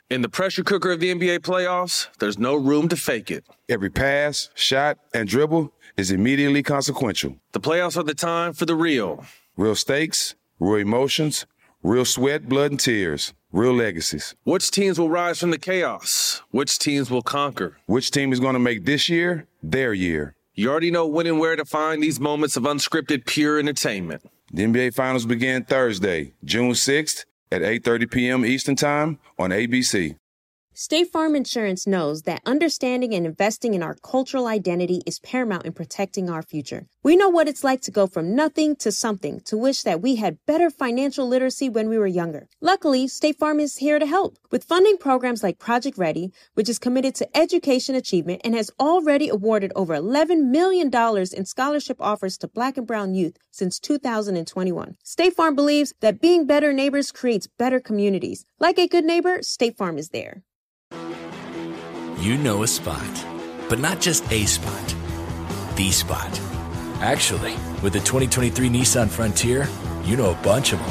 In the pressure cooker of the NBA playoffs, there's no room to fake it. Every pass, shot, and dribble is immediately consequential. The playoffs are the time for the real. Real stakes, real emotions, real sweat, blood, and tears, real legacies. Which teams will rise from the chaos? Which teams will conquer? Which team is going to make this year their year? You already know when and where to find these moments of unscripted, pure entertainment. The NBA Finals begin Thursday, June 6th at 8:30 p.m. Eastern Time on ABC. State Farm Insurance knows that understanding and investing in our cultural identity is paramount in protecting our future. We know what it's like to go from nothing to something, to wish that we had better financial literacy when we were younger. Luckily, State Farm is here to help with funding programs like Project Ready, which is committed to education achievement and has already awarded over $11 million in scholarship offers to Black and Brown youth since 2021. State Farm believes that being better neighbors creates better communities. Like a good neighbor, State Farm is there. You know a spot, but not just a spot, the spot. Actually, with the 2023 Nissan Frontier, you know a bunch of them.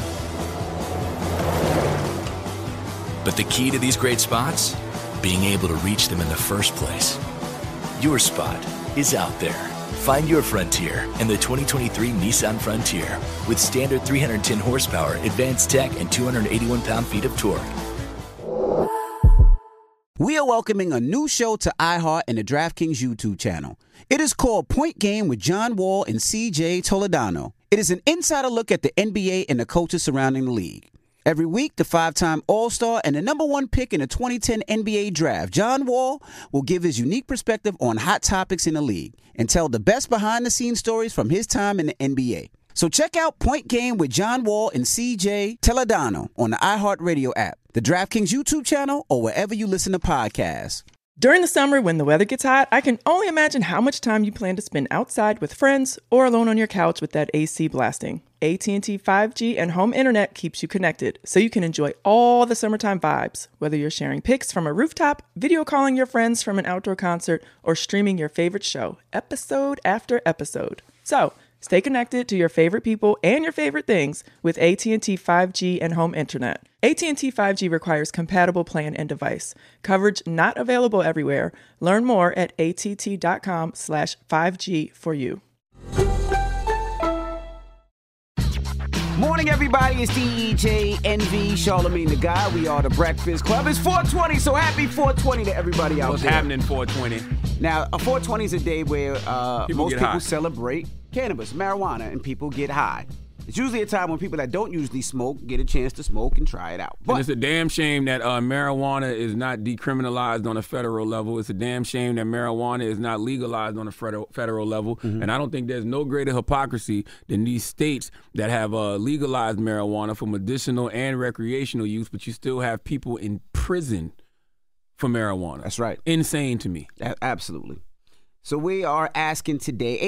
But the key to these great spots? Being able to reach them in the first place. Your spot is out there. Find your Frontier in the 2023 Nissan Frontier with standard 310 horsepower, advanced tech, and 281 pound-feet of torque. We are welcoming a new show to iHeart and the DraftKings YouTube channel. It is called Point Game with John Wall and CJ Toledano. It is an insider look at the NBA and the coaches surrounding the league. Every week, the five-time All-Star and the number one pick in the 2010 NBA Draft, John Wall, will give his unique perspective on hot topics in the league and tell the best behind-the-scenes stories from his time in the NBA. So check out Point Game with John Wall and CJ Toledano on the iHeartRadio app, the DraftKings YouTube channel, or wherever you listen to podcasts. During the summer when the weather gets hot, I can only imagine how much time you plan to spend outside with friends or alone on your couch with that AC blasting. AT&T 5G and home internet keeps you connected, so you can enjoy all the summertime vibes, whether you're sharing pics from a rooftop, video calling your friends from an outdoor concert, or streaming your favorite show, episode after episode. So, stay connected to your favorite people and your favorite things with AT&T 5G and home internet. AT&T 5G requires compatible plan and device. Coverage not available everywhere. Learn more at att.com/5G for you. Morning, everybody. It's DJ NV, Charlemagne the Guy. We are the Breakfast Club. It's 420, so happy 420 to everybody out What's there. What's happening 420? Now, a 420 is a day where most people high. celebrate cannabis, marijuana, and people get high. It's usually a time when people that don't usually smoke get a chance to smoke and try it out. But it's a damn shame that marijuana is not decriminalized on a federal level. It's a damn shame that marijuana is not legalized on a federal level. Mm-hmm. And I don't think there's no greater hypocrisy than these states that have legalized marijuana for medicinal and recreational use, but you still have people in prison for marijuana. That's right. Insane to me. Absolutely. So we are asking today,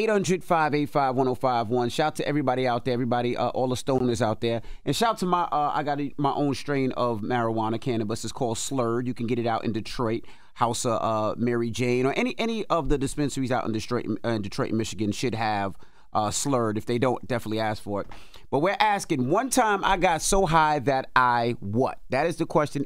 800-585-1051. Shout to everybody out there, everybody, all the stoners out there. And shout to I got my own strain of marijuana cannabis. It's called Slurred. You can get it out in Detroit, House of Mary Jane, or any of the dispensaries out in Detroit, Michigan should have Slurred. If they don't, definitely ask for it. But we're asking, one time I got so high that I what? That is the question,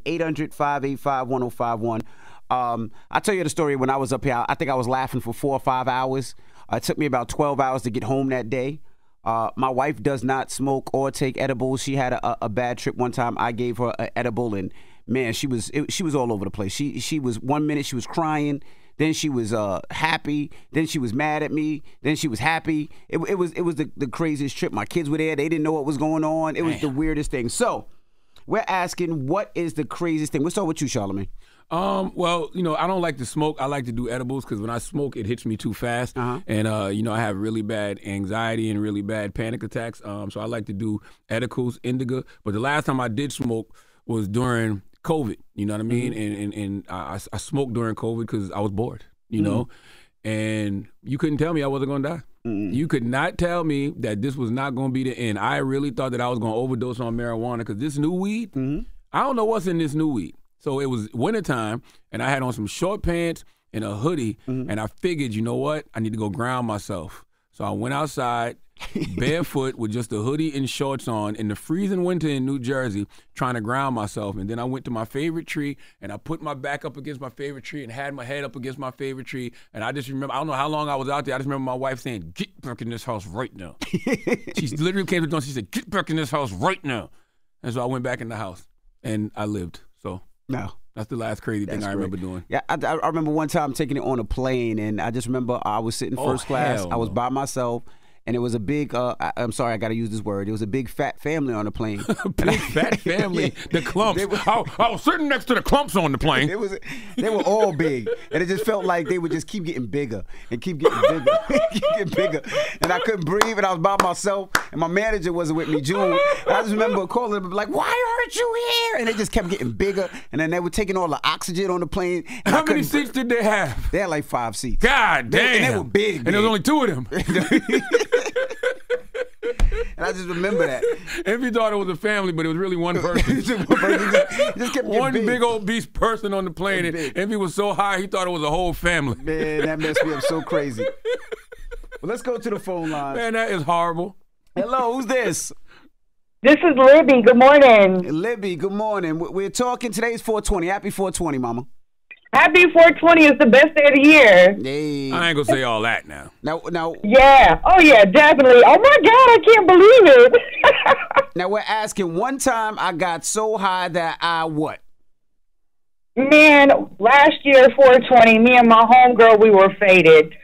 800-585-1051. I'll tell you the story. When I was up here, I think I was laughing for 4 or 5 hours. It took me about 12 hours to get home that day. My wife does not smoke or take edibles. She had a bad trip one time. I gave her an edible, and man, she was all over the place. She was 1 minute she was crying, then she was happy, then she was mad at me, then she was happy. It was the craziest trip. My kids were there. They didn't know what was going on. It was the weirdest thing. So we're asking, what is the craziest thing? What's up with you, Charlemagne? Well, I don't like to smoke. I like to do edibles because when I smoke, it hits me too fast. Uh-huh. And, I have really bad anxiety and really bad panic attacks. So I like to do edibles, indica. But the last time I did smoke was during COVID, you know what I mean? Mm-hmm. And I smoked during COVID because I was bored, you know? And you couldn't tell me I wasn't going to die. Mm-hmm. You could not tell me that this was not going to be the end. I really thought that I was going to overdose on marijuana because this new weed, I don't know what's in this new weed. So it was wintertime, and I had on some short pants and a hoodie, and I figured, you know what? I need to go ground myself. So I went outside barefoot with just a hoodie and shorts on in the freezing winter in New Jersey trying to ground myself. And then I went to my favorite tree and I put my back up against my favorite tree and had my head up against my favorite tree. And I just remember, I don't know how long I was out there. I just remember my wife saying, "Get back in this house right now." She literally came to the door and she said, "Get back in this house right now." And so I went back in the house and I lived. So No. that's the last crazy thing I remember doing. Yeah, I remember one time taking it on a plane, and I just remember I was sitting first class. hell I was no. by myself, and it was a big, I'm sorry, I got to use this word. It was a big fat family on the plane. Big fat family, Yeah. the clumps. They were- I was sitting next to the clumps on the plane. They were all big, and it just felt like they would just keep getting bigger and keep getting bigger, keep getting bigger. And I couldn't breathe, and I was by myself, and my manager wasn't with me, June. And I just remember calling them like, "Why aren't you here?" And they just kept getting bigger, and then they were taking all the oxygen on the plane. And How many seats did they have? They had like 5 seats. God damn. And they were big. And there was only 2 of them. And I just remember that. Envy thought it was a family, but it was really one person. He just kept getting One big. big old beast person on the plane. And Big. Envy was so high, he thought it was a whole family. Man, that messed me up so crazy. Well, let's go to the phone line. Man, that is horrible. Hello, who's this? This is Libby. Good morning. Libby, good morning. We're talking, today's 420. Happy 420, mama. Happy 420 is the best day of the year. Hey. I ain't gonna say all that now. Now, Yeah. Oh, yeah, definitely. Oh, my God, I can't believe it. now we're asking, one time I got so high that I what? Man, last year, 420, me and my homegirl, we were faded.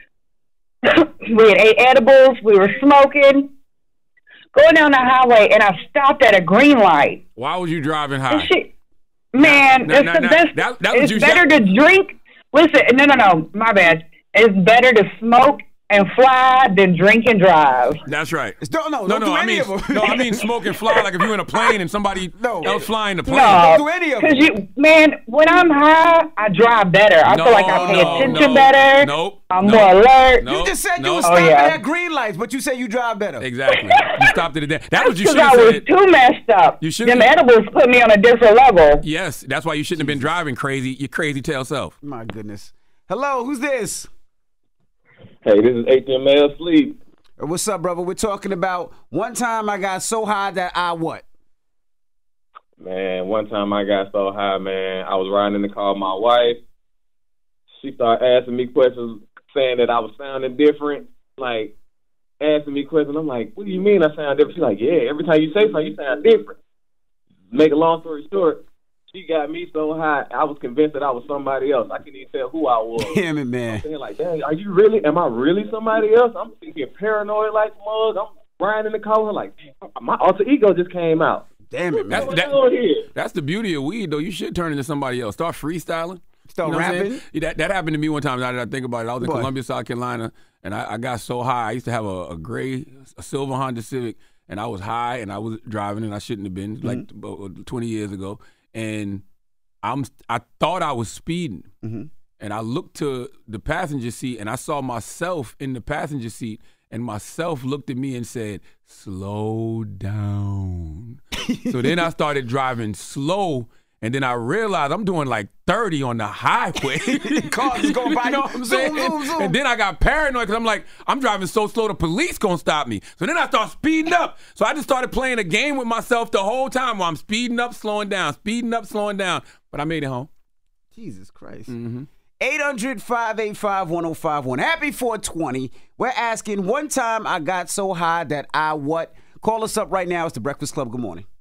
We had ate edibles. We were smoking. Going down the highway, and I stopped at a green light. Why was you driving And high? man, Nah, it's nah, the nah. best. That was It's you better said- to drink. Listen, no, my bad. It's better to smoke and fly than drink and drive. That's right. Don't do I any mean, of them. no, I mean smoke and fly. Like if you're in a plane and somebody else flying the plane. No, do any of because them. man, when I'm high, I drive better. I feel like I pay attention better. Nope. I'm more alert. You just said you no. were stopping yeah. at green lights, but you said you drive better. Exactly. You stopped it at that. That was you Because should I have was said. too messed up. You should've- Them edibles put me on a different level. Yes, that's why you shouldn't have been driving crazy. Your crazy tail self. My goodness. Hello, who's this? Hey, this is HML Sleep. What's up, brother? We're talking about one time I got so high that I what? Man, one time I got so high, man. I was riding in the car with my wife. She started asking me questions, saying that I was sounding different. Like, asking me questions. I'm like, what do you mean I sound different? She's like, yeah, every time you say something, you sound different. Make a long story short, she got me so high, I was convinced that I was somebody else. I couldn't even tell who I was. Damn it, man. I'm saying like, dang, am I really somebody else? I'm thinking paranoid like a mug. I'm riding in the car with her like, dang, my alter ego just came out. Damn it, man. That's the beauty of weed, though. You should turn into somebody else. Start freestyling. Start You know what I'm rapping. saying? Yeah, that happened to me one time. Now that I think about it, I was in What? Columbia, South Carolina, and I got so high. I used to have a silver Honda Civic, and I was high, and I was driving, and I shouldn't have been, like 20 years ago. And I thought I was speeding, and I looked to the passenger seat, and I saw myself in the passenger seat, and myself looked at me and said, "Slow down." So then I started driving slow, and then I realized I'm doing like 30 on the highway. Cars is going by You know you. what I'm Zoom, saying? zoom, zoom. And then I got paranoid because I'm like, I'm driving so slow, the police gonna stop me. So then I start speeding up. So I just started playing a game with myself the whole time while I'm speeding up, slowing down, speeding up, slowing down. But I made it home. Jesus Christ. Mm-hmm. 800-585-1051. Happy 420. We're asking, one time I got so high that I what? Call us up right now. It's the Breakfast Club. Good morning.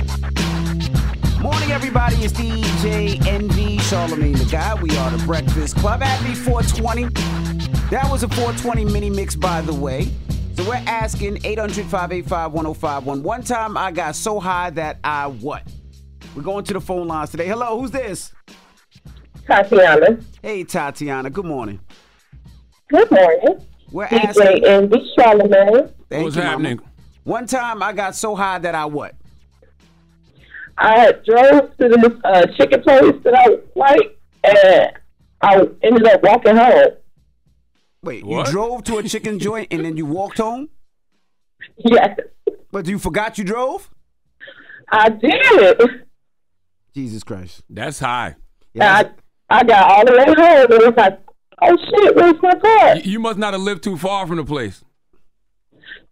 Morning, everybody. It's DJ NV, Charlamagne the Guy. We are the Breakfast Club. Happy 420. That was a 420 mini mix, by the way. So we're asking 800-585-1051. One time I got so high that I what? We're going to the phone lines today. Hello, who's this? Tatiana. Hey, Tatiana. Good morning. Good morning. We're DJ asking. Envy, Charlamagne. Thank What's you, Mama. happening? One time I got so high that I what? I drove to the chicken place that I like, and I ended up walking home. Wait, What? you drove to a chicken joint and then you walked home? Yes, But you forgot you drove? I did. Jesus Christ. That's high. Yeah, I got all the way home, and it was like, oh shit, where's my car? You must not have lived too far from the place.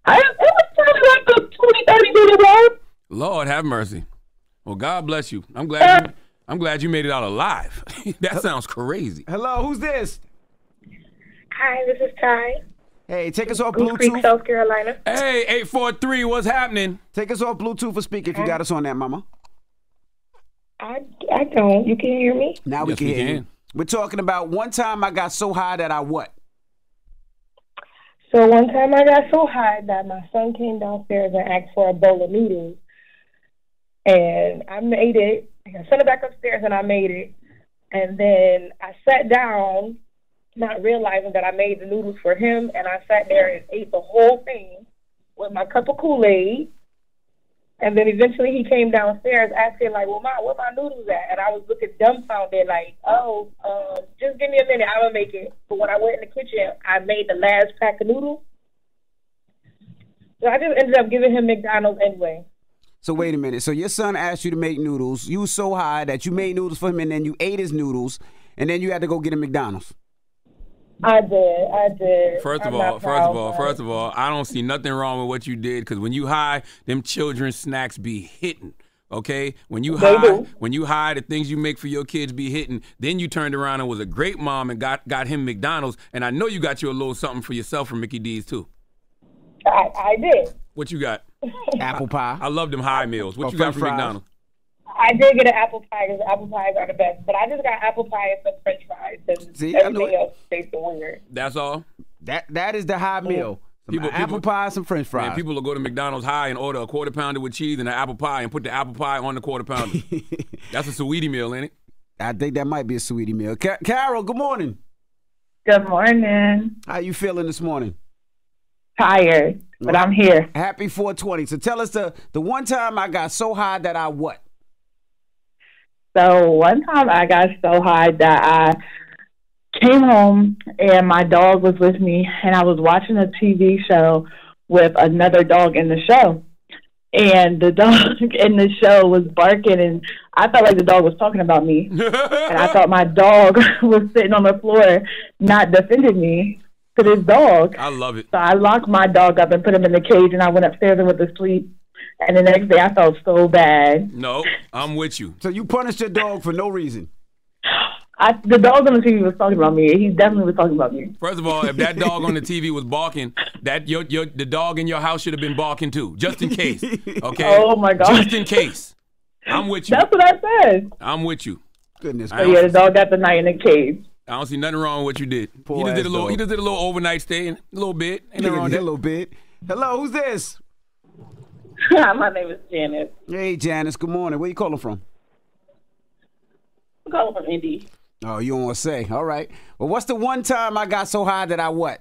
It was probably like a 20, 30-minute walk. Lord have mercy. Well, God bless you. I'm glad you made it out alive. That sounds crazy. Hello, who's this? Hi, this is Ty. Hey, take us off Goose Bluetooth. Creek, South Carolina. Hey, 843, what's happening? Take us off Bluetooth for speaker if you got us on that, mama. I don't. You can hear me? Now we can hear you. We're talking about one time I got so high that I what? So one time I got so high that my son came downstairs and asked for a bowl of noodles. And I made it. I sent it back upstairs and I made it. And then I sat down, not realizing that I made the noodles for him. And I sat there and ate the whole thing with my cup of Kool-Aid. And then eventually he came downstairs asking, like, well, Ma, where my noodles at? And I was looking dumbfounded, like, just give me a minute, I'm going to make it. But when I went in the kitchen, I made the last pack of noodles. So I just ended up giving him McDonald's anyway. So wait a minute. So your son asked you to make noodles. You was so high that you made noodles for him, and then you ate his noodles, and then you had to go get him McDonald's. I did. First of all, I don't see nothing wrong with what you did, because when you high, them children's snacks be hitting. Okay, when you high, the things you make for your kids be hitting. Then you turned around and was a great mom and got him McDonald's, and I know you got you a little something for yourself from Mickey D's too. I did. What you got? Apple pie. I love them high meals. What you got from McDonald's? I did get an apple pie because apple pies are the best. But I just got apple pie and some French fries. And everything else tastes weird. That's all? That is the high meal. Apple pie, some French fries. Man, people will go to McDonald's high and order a quarter pounder with cheese and an apple pie and put the apple pie on the quarter pounder. That's a sweetie meal, ain't it? I think that might be a sweetie meal. Carol, good morning. Good morning. How you feeling this morning? Tired, but I'm here. Happy 420. So tell us the one time I got so high that I what? So one time I got so high that I came home and my dog was with me, and I was watching a TV show with another dog in the show. And the dog in the show was barking, and I felt like the dog was talking about me. And I thought my dog was sitting on the floor not defending me to this dog. I love it. So I locked my dog up and put him in the cage, and I went upstairs and went to sleep. And the next day I felt so bad. No, I'm with you. So you punished your dog for no reason? The dog on the TV was talking about me. He definitely was talking about me. First of all, if that dog on the TV was barking, the dog in your house should have been barking too, just in case. Okay? Oh my God. Just in case. I'm with you. That's what I said. I'm with you. Goodness. So yeah, the dog got the night in the cage. I don't see nothing wrong with what you did. He just did a little overnight stay, a little bit. Ain't nothing wrong with that. A little bit. Hello, who's this? My name is Janice. Hey, Janice. Good morning. Where you calling from? I'm calling from Indy. Oh, you don't want to say. All right. Well, what's the one time I got so high that I what?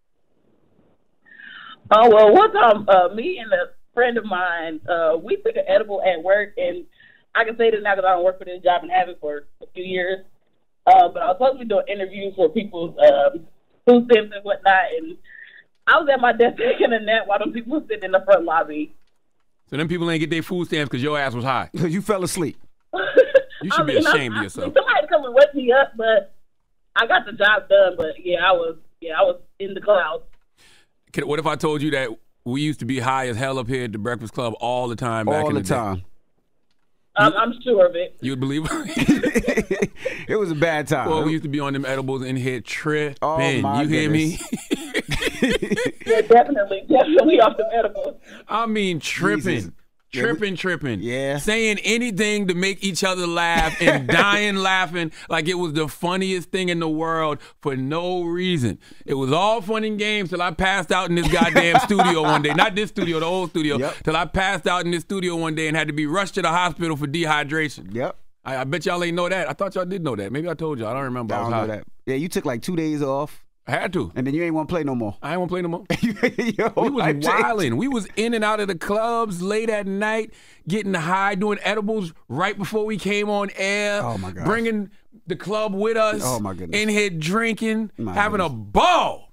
Oh, well, one time, me and a friend of mine, we took an edible at work, and I can say this now because I don't work for this job and have it for a few years. But I was supposed to be doing interviews for people's food stamps and whatnot, and I was at my desk taking a nap while them people were sitting in the front lobby. So them people ain't get their food stamps because your ass was high. Because you fell asleep. You should be ashamed of yourself. Somebody come and wake me up, but I got the job done. But I was in the clouds. What if I told you that we used to be high as hell up here at the Breakfast Club all the time back in the day? All the time. I'm sure of it. You would believe it? It was a bad time. Well, we used to be on them edibles in here tripping. Oh, my you hear me? Yeah, definitely off the edibles. I mean, tripping. Jesus. Tripping. Yeah. Saying anything to make each other laugh and dying laughing like it was the funniest thing in the world for no reason. It was all fun and games till I passed out in this goddamn studio one day. Not this studio, the old studio. Yep. Till I passed out in this studio one day and had to be rushed to the hospital for dehydration. Yep. I bet y'all ain't know that. I thought y'all did know that. Maybe I told y'all. I don't remember. I don't know that. Yeah, you took like 2 days off. I had to. And then you ain't want to play no more. I ain't want to play no more. We was wilding. We was in and out of the clubs late at night, getting high, doing edibles right before we came on air. Oh, my God. Bringing the club with us. Oh, my goodness. In here drinking, My having goodness. a ball.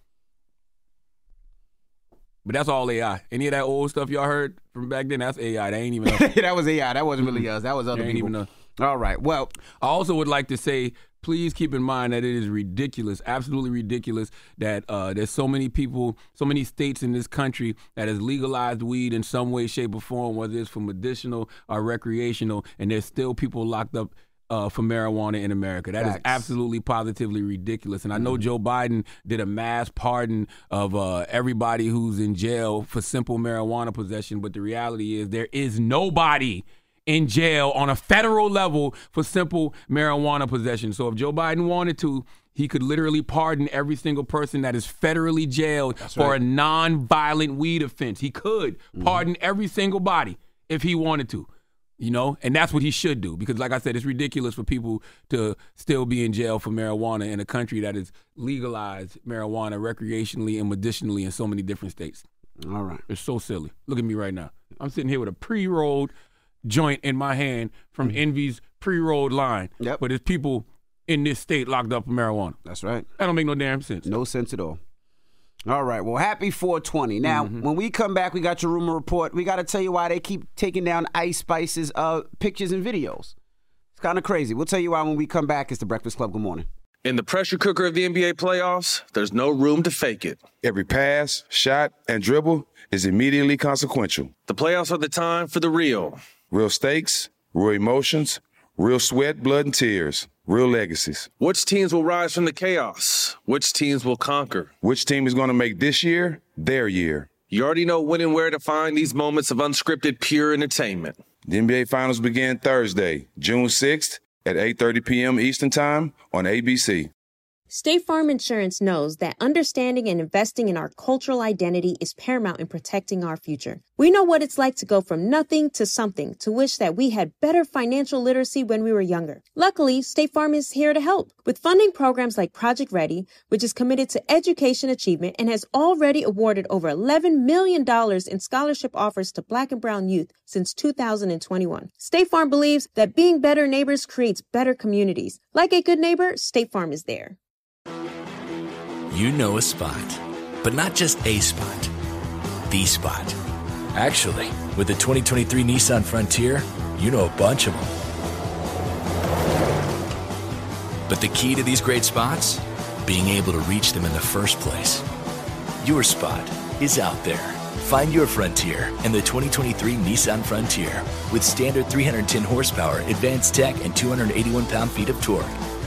But that's all AI. Any of that old stuff y'all heard from back then, that's AI. That ain't even us. That was AI. That wasn't really us. That was other That ain't people. even us. All right. Well, I also would like to say, please keep in mind that it is ridiculous, absolutely ridiculous, that there's so many people, so many states in this country that has legalized weed in some way, shape, or form, whether it's for medicinal or recreational, and there's still people locked up for marijuana in America. That is absolutely positively ridiculous. And I know Joe Biden did a mass pardon of everybody who's in jail for simple marijuana possession, but the reality is there is nobody in jail on a federal level for simple marijuana possession. So if Joe Biden wanted to, he could literally pardon every single person that is federally jailed for a non-violent weed offense. He could pardon every single body if he wanted to. You know, and that's what he should do, because like I said, it's ridiculous for people to still be in jail for marijuana in a country that has legalized marijuana recreationally and medicinally in so many different states. All right. It's so silly. Look at me right now. I'm sitting here with a pre-rolled joint in my hand from Envy's pre-rolled line. Yep. But there's people in this state locked up for marijuana. That's right. That don't make no damn sense. No sense at all. All right. Well, happy 420. Now, when we come back, we got your rumor report. We got to tell you why they keep taking down Ice Spice's pictures and videos. It's kind of crazy. We'll tell you why when we come back. It's The Breakfast Club. Good morning. In the pressure cooker of the NBA playoffs, there's no room to fake it. Every pass, shot, and dribble is immediately consequential. The playoffs are the time for the real. Real stakes, real emotions, real sweat, blood, and tears. Real legacies. Which teams will rise from the chaos? Which teams will conquer? Which team is going to make this year their year? You already know when and where to find these moments of unscripted, pure entertainment. The NBA Finals begin Thursday, June 6th at 8:30 p.m. Eastern Time on ABC. State Farm Insurance knows that understanding and investing in our cultural identity is paramount in protecting our future. We know what it's like to go from nothing to something, to wish that we had better financial literacy when we were younger. Luckily, State Farm is here to help with funding programs like Project Ready, which is committed to education achievement and has already awarded over $11 million in scholarship offers to Black and brown youth since 2021. State Farm believes that being better neighbors creates better communities. Like a good neighbor, State Farm is there. You know a spot, but not just a spot, the spot. Actually, with the 2023 Nissan Frontier, you know a bunch of them. But the key to these great spots? Being able to reach them in the first place. Your spot is out there. Find your Frontier in the 2023 Nissan Frontier with standard 310 horsepower, advanced tech, and 281 pound-feet of torque.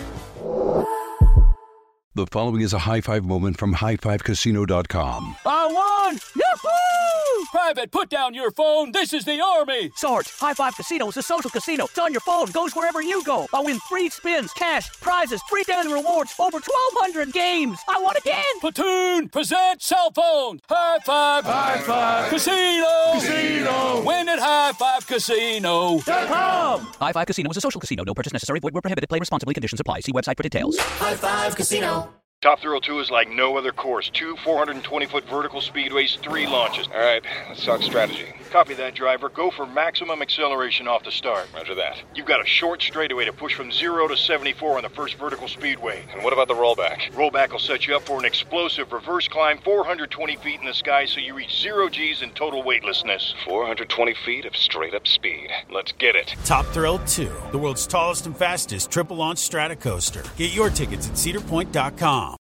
The following is a high-five moment from highfivecasino.com. I won! Yahoo! Private, put down your phone. This is the Army. Sarge, High Five Casino is a social casino. It's on your phone. Goes wherever you go. I win free spins, cash, prizes, free daily rewards, over 1,200 games. I won again. Platoon, present cell phone. High Five. High Five. Casino. Casino. Win at highfivecasino.com. High Five Casino is a social casino. No purchase necessary. Void where prohibited. Play responsibly. Conditions apply. See website for details. High Five Casino. Top Thrill 2 is like no other course. 2 420-foot vertical speedways, 3 launches. All right, let's talk strategy. Copy that, driver. Go for maximum acceleration off the start. Roger that. You've got a short straightaway to push from 0 to 74 on the first vertical speedway. And what about the rollback? Rollback will set you up for an explosive reverse climb 420 feet in the sky so you reach 0 G's in total weightlessness. 420 feet of straight-up speed. Let's get it. Top Thrill 2, the world's tallest and fastest triple-launch strata coaster. Get your tickets at cedarpoint.com.